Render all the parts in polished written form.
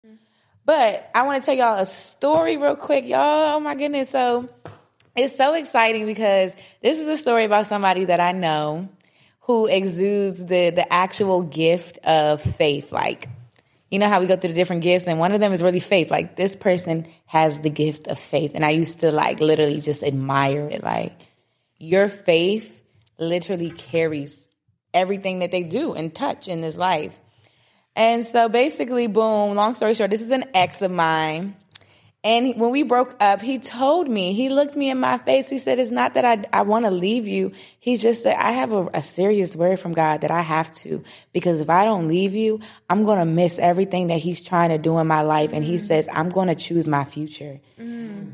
But I want to tell y'all a story real quick, y'all. Oh, my goodness. So it's so exciting because this is a story about somebody that I know who exudes the actual gift of faith. Like, you know how we go through the different gifts, and one of them is really faith. Like, this person has the gift of faith. And I used to, like, literally just admire it. Like, your faith literally carries everything that they do and touch in this life. And so basically, boom, long story short, this is an ex of mine. And when we broke up, he told me, he looked me in my face. He said, it's not that I want to leave you. He just said, I have a serious word from God that I have to, because if I don't leave you, I'm going to miss everything that he's trying to do in my life. And he says, I'm going to choose my future. And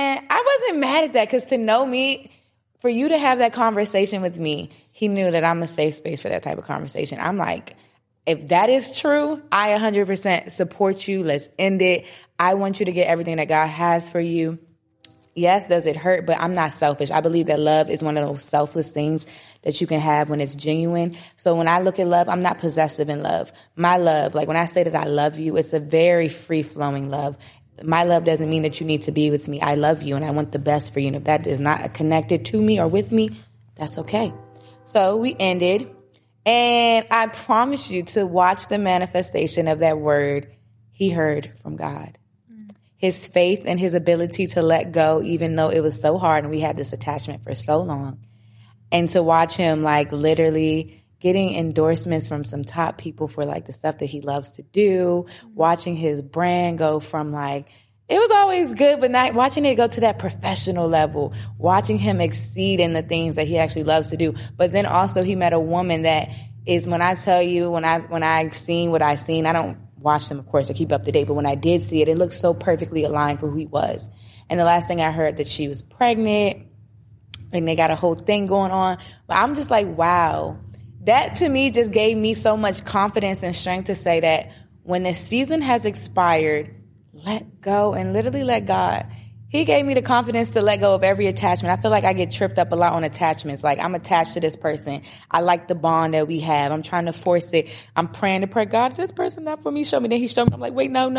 I wasn't mad at that, because to know me, for you to have that conversation with me, he knew that I'm a safe space for that type of conversation. I'm like, if that is true, I 100% support you. Let's end it. I want you to get everything that God has for you. Yes, does it hurt? But I'm not selfish. I believe that love is one of those selfless things that you can have when it's genuine. So when I look at love, I'm not possessive in love. My love, like when I say that I love you, it's a very free-flowing love. My love doesn't mean that you need to be with me. I love you and I want the best for you. And if that is not connected to me or with me, that's okay. So we ended. And I promise you to watch the manifestation of that word he heard from God. His faith and his ability to let go, even though it was so hard and we had this attachment for so long. And to watch him like literally getting endorsements from some top people for like the stuff that he loves to do, watching his brand go from like, it was always good, but not watching it go to that professional level, watching him exceed in the things that he actually loves to do. But then also he met a woman that is, when I tell you, when I seen what I seen, I don't watch them, of course, I keep up to date, but when I did see it, it looked so perfectly aligned for who he was. And the last thing I heard that she was pregnant and they got a whole thing going on. But I'm just like, wow, that to me just gave me so much confidence and strength to say that when the season has expired, let go and literally let God. He gave me the confidence to let go of every attachment. I feel like I get tripped up a lot on attachments. Like, I'm attached to this person. I like the bond that we have. I'm trying to force it. I'm praying to pray, God, this person not for me. Show me. Then he showed me. I'm like, wait, no.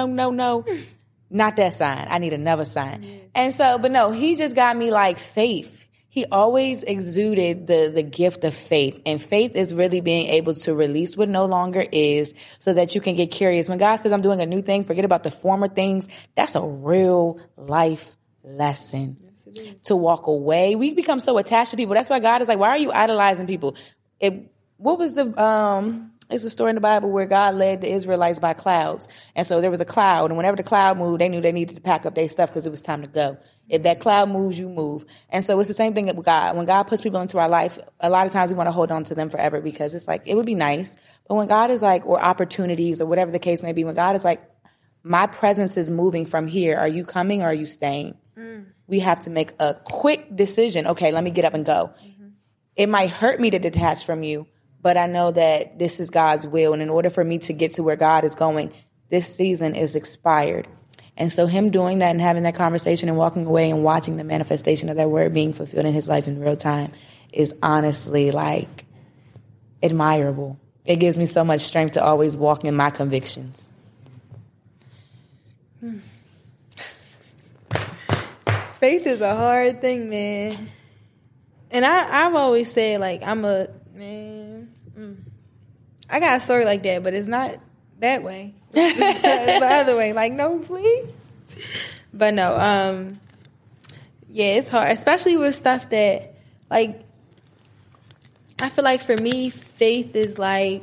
Not that sign. I need another sign. And so, but no, he just got me like faith. He always exuded the gift of faith. And faith is really being able to release what no longer is so that you can get curious. When God says, I'm doing a new thing, forget about the former things. That's a real life lesson. Yes, to walk away. We become so attached to people. That's why God is like, why are you idolizing people? What was it's a story in the Bible where God led the Israelites by clouds. And so there was a cloud, and whenever the cloud moved, they knew they needed to pack up their stuff because it was time to go. If that cloud moves, you move. And so it's the same thing with God. When God puts people into our life, a lot of times we want to hold on to them forever because it's like, it would be nice. But when God is like, or opportunities or whatever the case may be, when God is like, my presence is moving from here. Are you coming or are you staying? We have to make a quick decision. Okay, let me get up and go. It might hurt me to detach from you, but I know that this is God's will. And in order for me to get to where God is going, this season is expired. And so him doing that and having that conversation and walking away and watching the manifestation of that word being fulfilled in his life in real time is honestly like admirable. It gives me so much strength to always walk in my convictions. Faith is a hard thing, man. And I've always said, like, I got a story like that, but it's not that way. It's the other way. Like, no, please. But no, yeah, it's hard, especially with stuff that, like, I feel like for me, faith is like,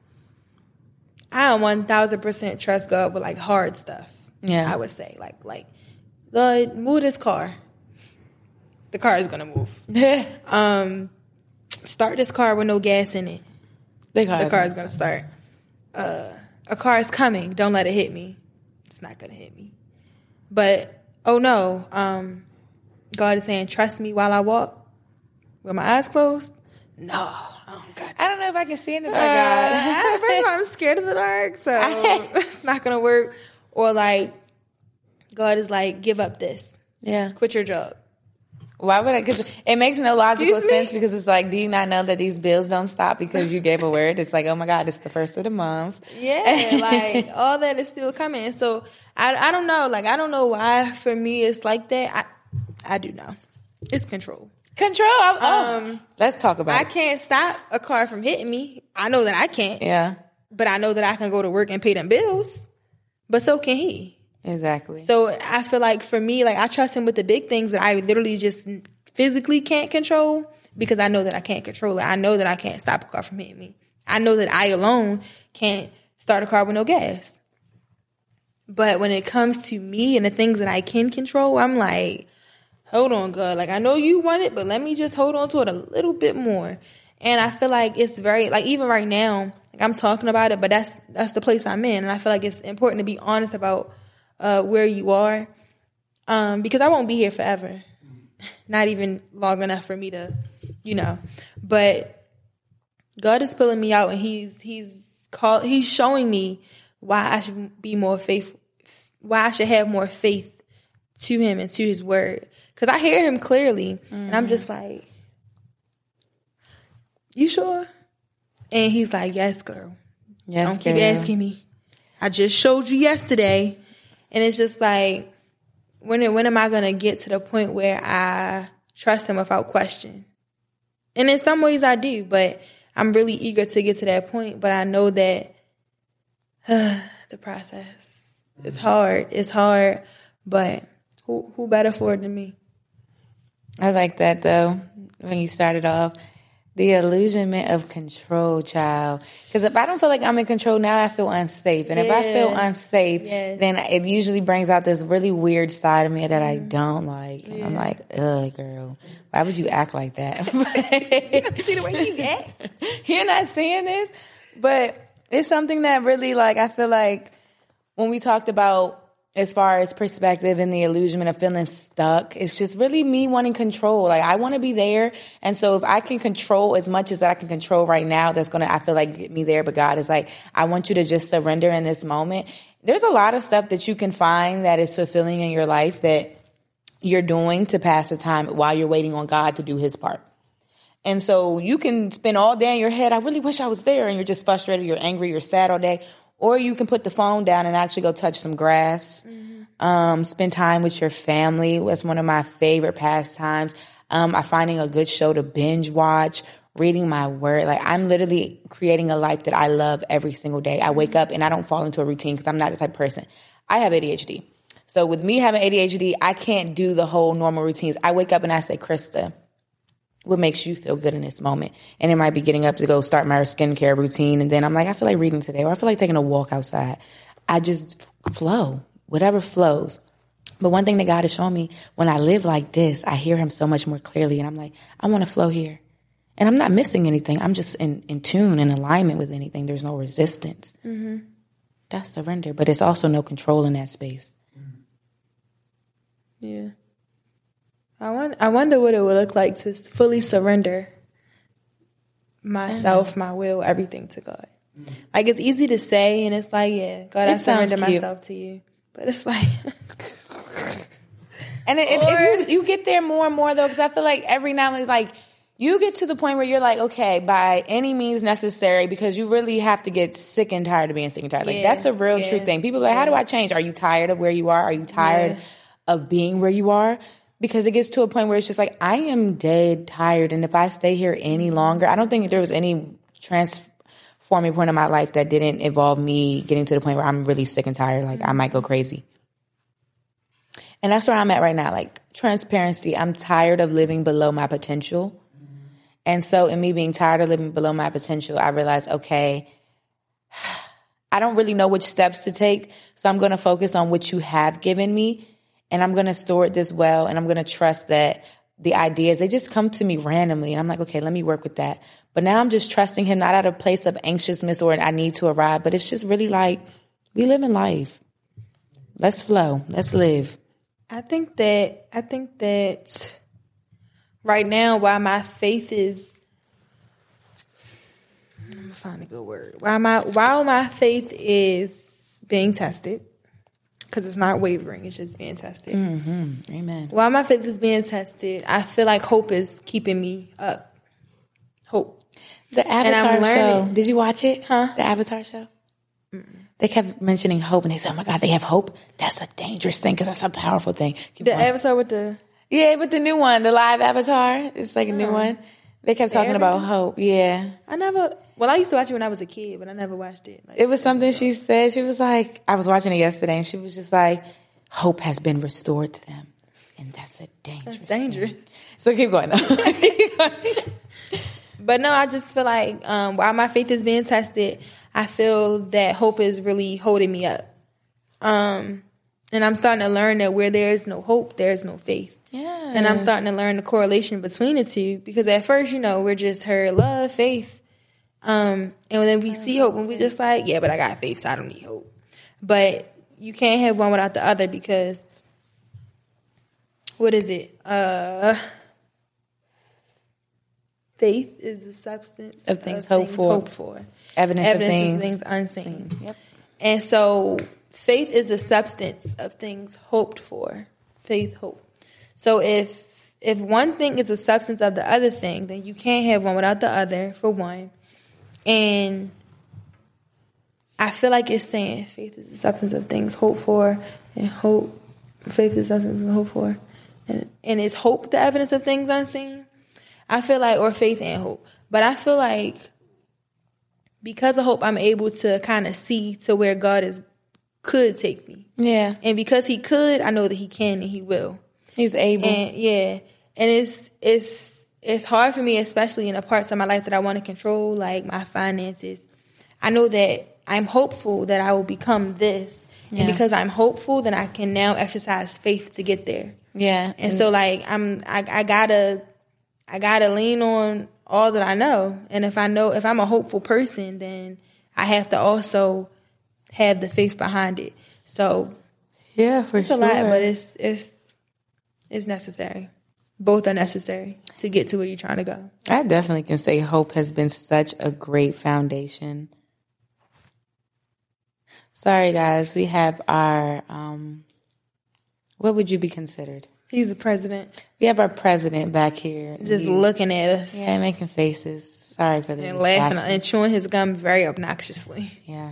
I don't 1,000% trust God with, like, hard stuff. Yeah. I would say, like, God, move this car. The car is gonna move. Start this car with no gas in it. The car is gonna start. A car is coming. Don't let it hit me. It's not gonna hit me. But oh no, God is saying, trust me while I walk with my eyes closed. No, I don't know if I can see in the dark. God. First of all, I'm scared of the dark, so it's not gonna work. Or like, God is like, give up this. Yeah. Quit your job. Why would I? Because it makes no logical sense because it's like, do you not know that these bills don't stop because you gave a word? It's like, oh my God, it's the first of the month. Yeah, like all that is still coming. So I don't know. Like, I don't know why for me it's like that. I do know. It's control. Control. Let's talk about it. I can't stop a car from hitting me. I know that I can't. Yeah. But I know that I can go to work and pay them bills. But so can he. Exactly. So I feel like for me, like I trust him with the big things that I literally just physically can't control because I know that I can't control it. I know that I can't stop a car from hitting me. I know that I alone can't start a car with no gas. But when it comes to me and the things that I can control, I'm like, hold on, God. Like, I know you want it, but let me just hold on to it a little bit more. And I feel like it's very, like, even right now, like I'm talking about it, but that's the place I'm in. And I feel like it's important to be honest about where you are, because I won't be here forever, not even long enough for me to, but God is pulling me out and he's showing me why I should be more faithful, why I should have more faith to him and to his word. Cause I hear him clearly and I'm just like, you sure? And he's like, yes, girl. Yes, don't keep asking me. I just showed you yesterday. And it's just like, when am I going to get to the point where I trust him without question? And in some ways I do, but I'm really eager to get to that point. But I know that the process is hard. It's hard, but who better for it than me? I like that, though, when you started off. The illusionment of control, child. Because if I don't feel like I'm in control now, I feel unsafe. And if I feel unsafe, then it usually brings out this really weird side of me that I don't like. And I'm like, ugh, girl, why would you act like that? You don't see the way you act. You're not seeing this? But it's something that really, like, I feel like when we talked about as far as perspective and the illusion of feeling stuck, it's just really me wanting control. Like, I want to be there. And so if I can control as much as I can control right now, that's going to, I feel like, get me there. But God is like, I want you to just surrender in this moment. There's a lot of stuff that you can find that is fulfilling in your life that you're doing to pass the time while you're waiting on God to do his part. And so you can spend all day in your head, I really wish I was there. And you're just frustrated, you're angry, you're sad all day. Or you can put the phone down and actually go touch some grass, spend time with your family. That's one of my favorite pastimes. I'm finding a good show to binge watch, reading my word. Like, I'm literally creating a life that I love every single day. I wake up and I don't fall into a routine because I'm not the type of person. I have ADHD. So with me having ADHD, I can't do the whole normal routines. I wake up and I say, Krista, what makes you feel good in this moment? And it might be getting up to go start my skincare routine. And then I'm like, I feel like reading today, or I feel like taking a walk outside. I just flow, whatever flows. But one thing that God has shown me, when I live like this, I hear him so much more clearly. And I'm like, I want to flow here. And I'm not missing anything. I'm just in tune, in alignment with anything. There's no resistance. Mm-hmm. That's surrender. But it's also no control in that space. Yeah. I wonder what it would look like to fully surrender myself, my will, everything to God. Like, it's easy to say, and it's like, yeah, God, I surrender myself to you. But it's like... And if you get there more and more, though, because I feel like every now and then, like, you get to the point where you're like, okay, by any means necessary, because you really have to get sick and tired of being sick and tired. Like, that's a real true thing. People are like, how do I change? Are you tired of where you are? Are you tired of being where you are? Because it gets to a point where it's just like, I am dead tired. And if I stay here any longer, I don't think there was any transforming point in my life that didn't involve me getting to the point where I'm really sick and tired. Like, I might go crazy. And that's where I'm at right now. Like, transparency. I'm tired of living below my potential. And so in me being tired of living below my potential, I realized, okay, I don't really know which steps to take. So I'm going to focus on what you have given me. And I'm going to store it this well, and I'm going to trust that the ideas, they just come to me randomly. And I'm like, okay, let me work with that. But now I'm just trusting him, not out of a place of anxiousness or I need to arrive, but it's just really like, we live in life. Let's flow. Let's live. I think that right now, while my faith is, I'm going to find a good word. While my faith is being tested, because it's not wavering. It's just being tested. Mm-hmm. Amen. While my faith is being tested, I feel like hope is keeping me up. Hope. The Avatar show. Did you watch it? Huh? The Avatar show? They kept mentioning hope, and they said, "Oh my God, they have hope. That's a dangerous thing because that's a powerful thing." Avatar with the but the new one, the live Avatar, it's like a new one. They kept talking about hope. Yeah, I used to watch it when I was a kid, but I never watched it. It was something she said. She was like, I was watching it yesterday, and she was just like, "Hope has been restored to them, and that's a dangerous. That's dangerous." Thing. So keep going. But no, I just feel like while my faith is being tested, I feel that hope is really holding me up. And I'm starting to learn that where there is no hope, there is no faith. Yeah. And I'm starting to learn the correlation between the two, because at first, we're just heard love, faith. And then we see hope and we just like, yeah, but I got faith, so I don't need hope. But you can't have one without the other, because what is it? Faith is the substance of things hoped for. Evidence of things unseen. Yep. And so faith is the substance of things hoped for. Faith, hope. So if one thing is the substance of the other thing, then you can't have one without the other, for one. And I feel like it's saying faith is the substance of things hoped for, and faith is the substance of things hoped for. And is hope the evidence of things unseen? I feel like, or faith and hope. But I feel like because of hope, I'm able to kind of see to where God could take me. Yeah. And because he could, I know that he can and he will. He's able. And it's hard for me, especially in the parts of my life that I want to control, like my finances. I know that I'm hopeful that I will become this. Yeah. And because I'm hopeful, then I can now exercise faith to get there. Yeah. And so like I gotta lean on all that I know. And if I'm a hopeful person, then I have to also have the faith behind it. So yeah, for it's a lot, but it's necessary. Both are necessary to get to where you're trying to go. I definitely can say hope has been such a great foundation. Sorry, guys. We have our, what would you be considered? He's the president. We have our president back here. Just looking at us. Yeah, making faces. Sorry for the and laughing and chewing his gum very obnoxiously. Yeah.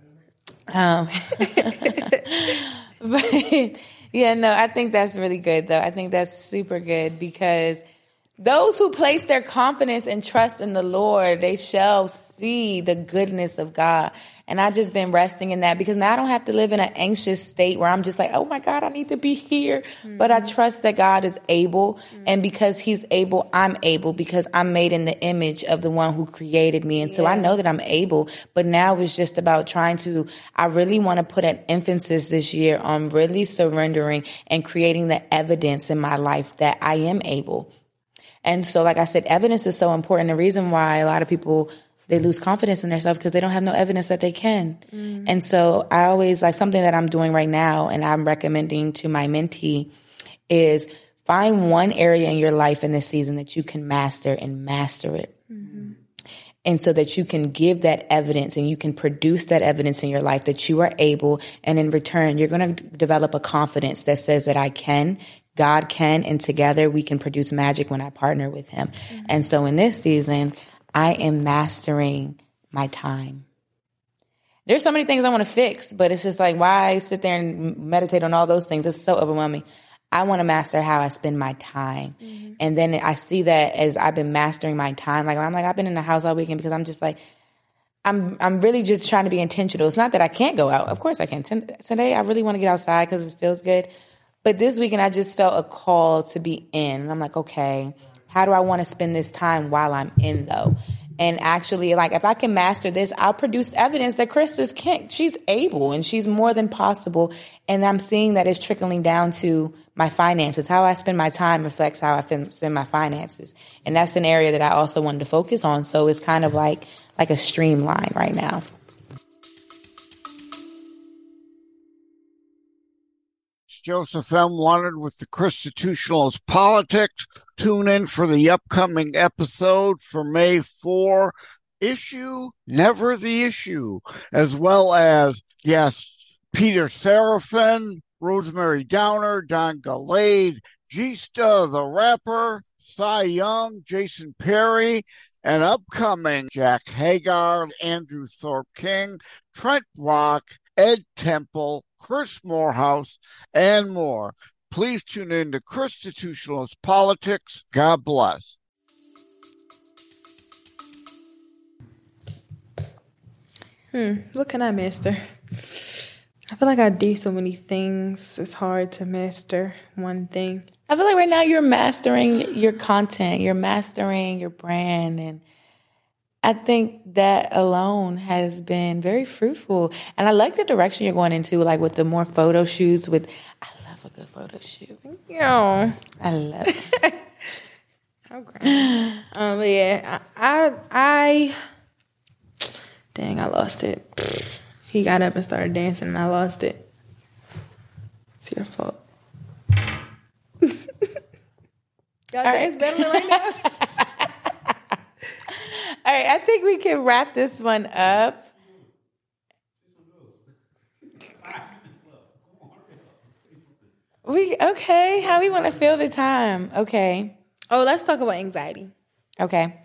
But yeah, no, I think that's really good, though. I think that's super good, because those who place their confidence and trust in the Lord, they shall see the goodness of God. And I've just been resting in that, because now I don't have to live in an anxious state where I'm just like, oh my God, I need to be here. Mm-hmm. But I trust that God is able. Mm-hmm. And because he's able, I'm able, because I'm made in the image of the one who created me. And so I know that I'm able. But now it's just about I really want to put an emphasis this year on really surrendering and creating the evidence in my life that I am able. And so, like I said, evidence is so important. The reason why a lot of people, they lose confidence in themselves because they don't have no evidence that they can. Mm. And so I always, like, something that I'm doing right now and I'm recommending to my mentee is find one area in your life in this season that you can master and master it. Mm-hmm. And so that you can give that evidence and you can produce that evidence in your life that you are able. And in return, you're going to develop a confidence that says that I can, God can, and together we can produce magic when I partner with him. Mm-hmm. And so in this season, I am mastering my time. There's so many things I want to fix, but it's just like, why sit there and meditate on all those things? It's so overwhelming. I want to master how I spend my time. Mm-hmm. And then I see that as I've been mastering my time, I've been in the house all weekend because I'm just like, I'm really just trying to be intentional. It's not that I can't go out. Of course I can. Today I really want to get outside because it feels good. But this weekend I just felt a call to be in. And I'm like, okay, how do I want to spend this time while I'm in, though? And actually, like, if I can master this, I'll produce evidence that Krista's can't. She's able and she's more than possible. And I'm seeing that it's trickling down to my finances. How I spend my time reflects how I spend my finances. And that's an area that I also wanted to focus on. So it's kind of like a streamline right now. Joseph M. Leonard with the Constitutionalist Politics. Tune in for the upcoming episode for May 4, Issue, Never the Issue, as well as, yes, Peter Seraphin, Rosemary Downer, Don Gallade, Gista the Rapper, Cy Young, Jason Perry, and upcoming Jack Hagar, Andrew Thorpe King, Trent Rock, Ed Temple, Chris Morehouse, and more. Please tune in to Constitutionalist Politics. God bless. What can I master? I feel like I do so many things. It's hard to master one thing. I feel like right now you're mastering your content, you're mastering your brand, and I think that alone has been very fruitful. And I like the direction you're going into, like with the more photo shoots. I love a good photo shoot. Yeah, I love it. Okay. But yeah, I dang, I lost it. He got up and started dancing, and I lost it. It's your fault. Y'all dance battling right now? All right, I think we can wrap this one up. Okay, how we want to fill the time? Okay. Oh, let's talk about anxiety. Okay.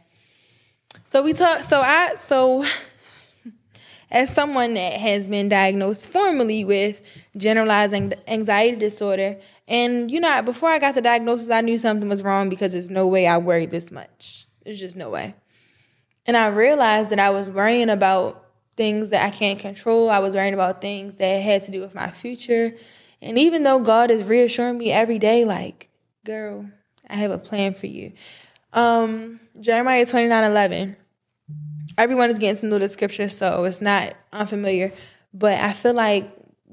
So as someone that has been diagnosed formally with generalized anxiety disorder, and before I got the diagnosis, I knew something was wrong because there's no way I worried this much. There's just no way. And I realized that I was worrying about things that I can't control. I was worrying about things that had to do with my future. And even though God is reassuring me every day, like, girl, I have a plan for you. Jeremiah 29:11. Everyone is getting to know the scripture, so it's not unfamiliar. But I feel like,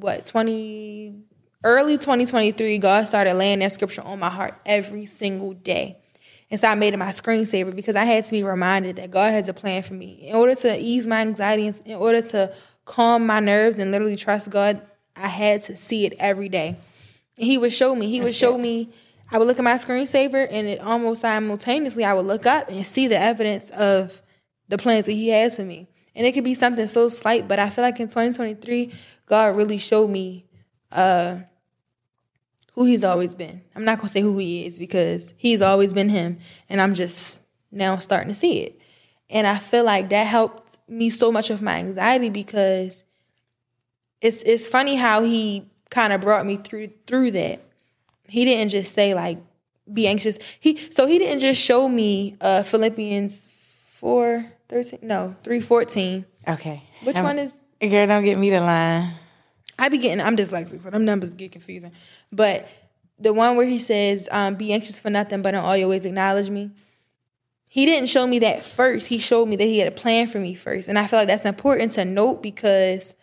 early 2023, God started laying that scripture on my heart every single day. And so I made it my screensaver because I had to be reminded that God has a plan for me. In order to ease my anxiety, in order to calm my nerves and literally trust God, I had to see it every day. And He would show me. I would look at my screensaver, and it almost simultaneously, I would look up and see the evidence of the plans that He has for me. And it could be something so slight, but I feel like in 2023, God really showed me who He's always been. I'm not going to say who He is because He's always been Him, and I'm just now starting to see it. And I feel like that helped me so much with my anxiety because it's funny how He kind of brought me through that. He didn't just say, like, be anxious. He didn't just show me Philippians 3:14. Okay. Which one is? Girl, don't get me the line. I'm dyslexic, so them numbers get confusing. But the one where He says, be anxious for nothing, but in all your ways acknowledge me. He didn't show me that first. He showed me that He had a plan for me first. And I feel like that's important to note because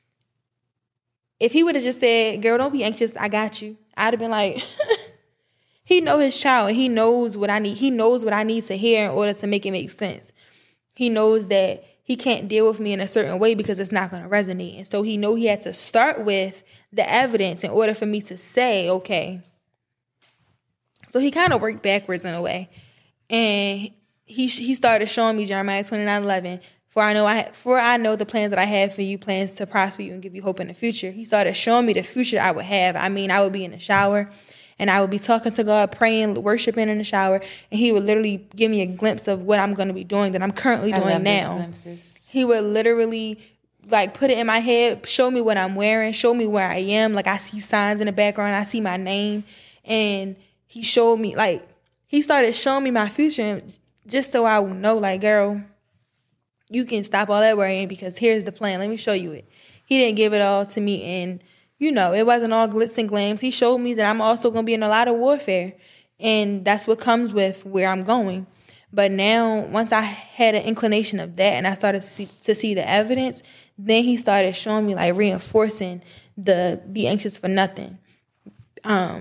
if He would have just said, girl, don't be anxious, I got you, I'd have been like, He knows His child. He knows what I need. He knows what I need to hear in order to make it make sense. He knows that He can't deal with me in a certain way because it's not going to resonate. And so He knew He had to start with the evidence in order for me to say, okay. So He kind of worked backwards in a way. And He started showing me Jeremiah 29:11. For I know the plans that I have for you, plans to prosper you and give you hope in the future. He started showing me the future I would have. I mean, I would be in the shower and I would be talking to God, praying, worshiping in the shower, and He would literally give me a glimpse of what I'm going to be doing that I'm currently doing now. He would literally like put it in my head, show me what I'm wearing, show me where I am. Like I see signs in the background, I see my name, and He showed me, like, He started showing me my future just so I would know, like, girl, you can stop all that worrying because here's the plan. Let me show you it. He didn't give it all to me, and it wasn't all glitz and glams. He showed me that I'm also going to be in a lot of warfare, and that's what comes with where I'm going. But now, once I had an inclination of that and I started to see the evidence, then He started showing me, like, reinforcing the be anxious for nothing. But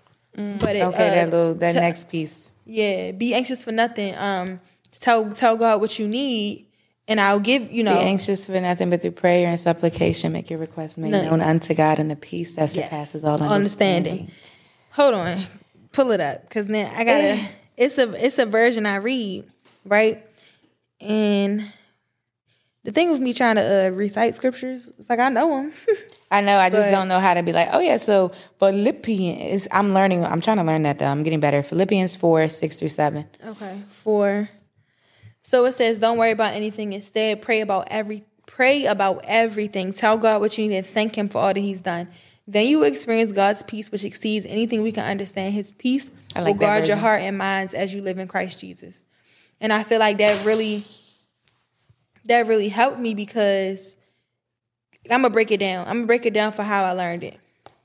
that next piece. Yeah, be anxious for nothing. Tell God what you need, and I'll give, Be anxious for nothing, but through prayer and supplication, make your requests made known unto God, and the peace that surpasses all understanding. Hold on. Pull it up, because then I gotta, it's a version I read, right? And the thing with me trying to recite scriptures, it's like I know them. I know. I just don't know how to be like, oh, yeah, so Philippians. I'm trying to learn that, though. I'm getting better. Philippians 4:6-7. Okay, 4. So it says, don't worry about anything. Instead, pray about everything. Tell God what you need and thank him for all that he's done. Then you will experience God's peace, which exceeds anything we can understand. His peace will guard your heart and minds as you live in Christ Jesus. And I feel like that really helped me, because I'm going to break it down. I'm going to break it down for how I learned it.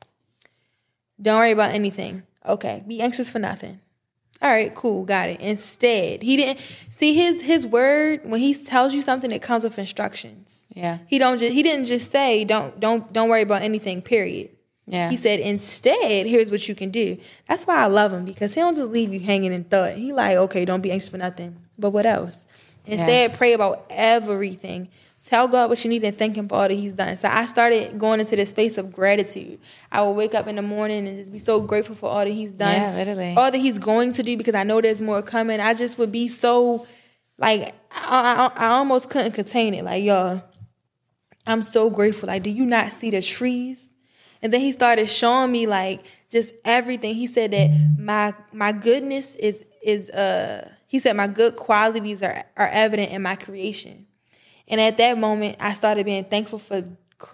Don't worry about anything. Okay. Be anxious for nothing. All right, cool. Got it. Instead, he didn't see his word. When he tells you something, it comes with instructions. Yeah. He didn't just say, don't worry about anything, period. Yeah. He said, instead, here's what you can do. That's why I love him, because he don't just leave you hanging in thought. He like, okay, don't be anxious for nothing. But what else? Instead, pray about everything. Tell God what you need and thank him for all that he's done. So I started going into this space of gratitude. I would wake up in the morning and just be so grateful for all that he's done. Yeah, literally. All that he's going to do, because I know there's more coming. I just would be so, like, I almost couldn't contain it. Like, y'all, I'm so grateful. Like, do you not see the trees? And then he started showing me, like, just everything. He said that my goodness is he said my good qualities are evident in my creation. And at that moment, I started being thankful for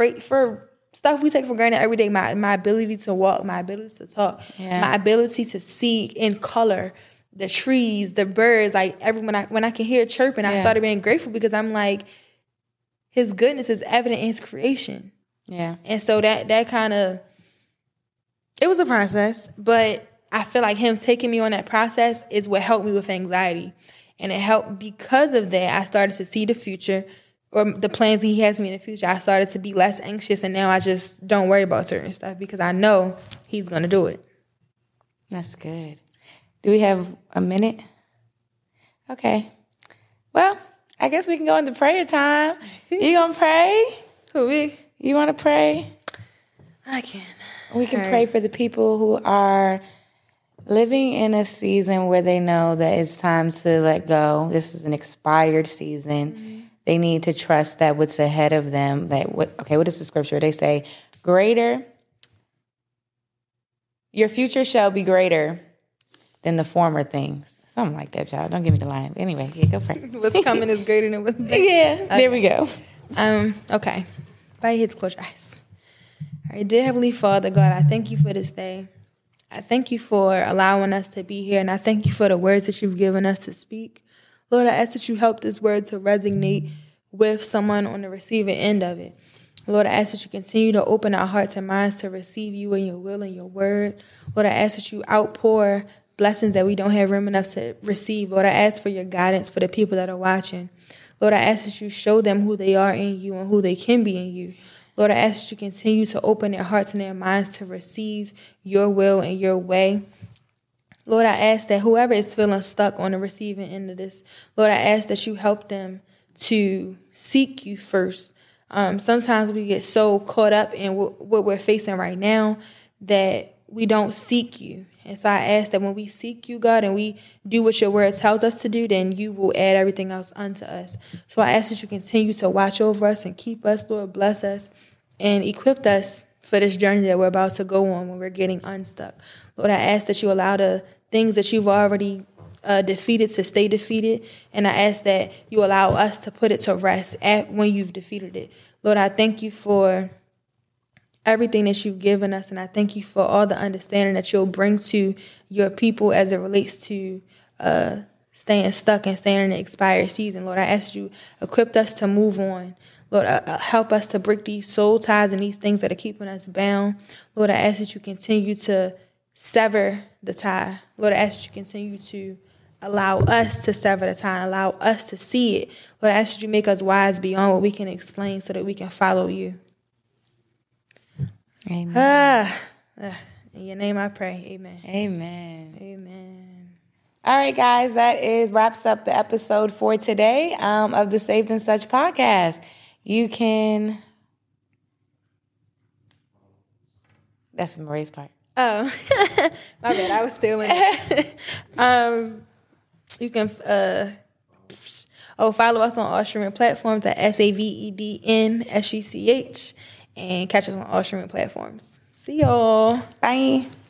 stuff we take for granted every day. My ability to walk, my ability to talk, my ability to see in color, the trees, the birds. Like when I can hear chirping, I started being grateful, because I'm like, his goodness is evident in his creation. Yeah. And so that kind of, it was a process, but I feel like him taking me on that process is what helped me with anxiety. And it helped because of that. I started to see the future, or the plans he has for me in the future. I started to be less anxious, and now I just don't worry about certain stuff, because I know he's going to do it. That's good. Do we have a minute? Okay. Well, I guess we can go into prayer time. You going to pray? Who, me? You want to pray? I can. We can pray for the people who are living in a season where they know that it's time to let go. This is an expired season. Mm-hmm. They need to trust that what's ahead of them, what is the scripture? They say, your future shall be greater than the former things. Something like that, y'all. Don't give me the line. Anyway, go pray. What's coming is greater than what's been. Yeah, okay. There we go. Okay. Everybody heads, close your eyes. All right, dear Heavenly Father, God, I thank you for this day. I thank you for allowing us to be here, and I thank you for the words that you've given us to speak. Lord, I ask that you help this word to resonate with someone on the receiving end of it. Lord, I ask that you continue to open our hearts and minds to receive you and your will and your word. Lord, I ask that you outpour blessings that we don't have room enough to receive. Lord, I ask for your guidance for the people that are watching. Lord, I ask that you show them who they are in you and who they can be in you. Lord, I ask that you continue to open their hearts and their minds to receive your will and your way. Lord, I ask that whoever is feeling stuck on the receiving end of this, Lord, I ask that you help them to seek you first. Sometimes we get so caught up in what we're facing right now that we don't seek you. And so I ask that when we seek you, God, and we do what your word tells us to do, then you will add everything else unto us. So I ask that you continue to watch over us and keep us, Lord, bless us, and equip us for this journey that we're about to go on when we're getting unstuck. Lord, I ask that you allow the things that you've already defeated to stay defeated, and I ask that you allow us to put it to rest when you've defeated it. Lord, I thank you for everything that you've given us, and I thank you for all the understanding that you'll bring to your people as it relates to staying stuck and staying in the expired season. Lord, I ask you equip us to move on. Lord, help us to break these soul ties and these things that are keeping us bound. Lord, I ask that you continue to sever the tie. Lord, I ask that you continue to allow us to sever the tie and allow us to see it. Lord, I ask that you make us wise beyond what we can explain so that we can follow you. Amen. In your name I pray. Amen. Amen. Amen. All right, guys, that wraps up the episode for today of the Saved and Such podcast. You can... That's Marie's part. Oh, my bad. I was still in it. You can follow us on all streaming platforms at SAVEDNSUCH. and catch us on all streaming platforms. See y'all. Bye.